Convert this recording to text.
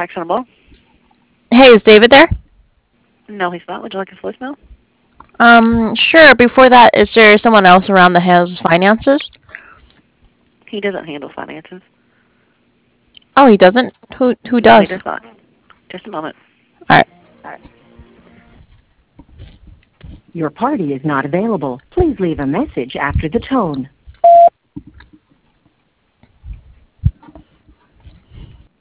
Actionable. Hey, is David there? No, he's not. Would you like his voicemail? Sure. Before that, is there someone else around that handles finances? He doesn't handle finances. Oh, he doesn't? Who No, he does? does not. Just a moment. Alright. Your party is not available. Please leave a message after the tone.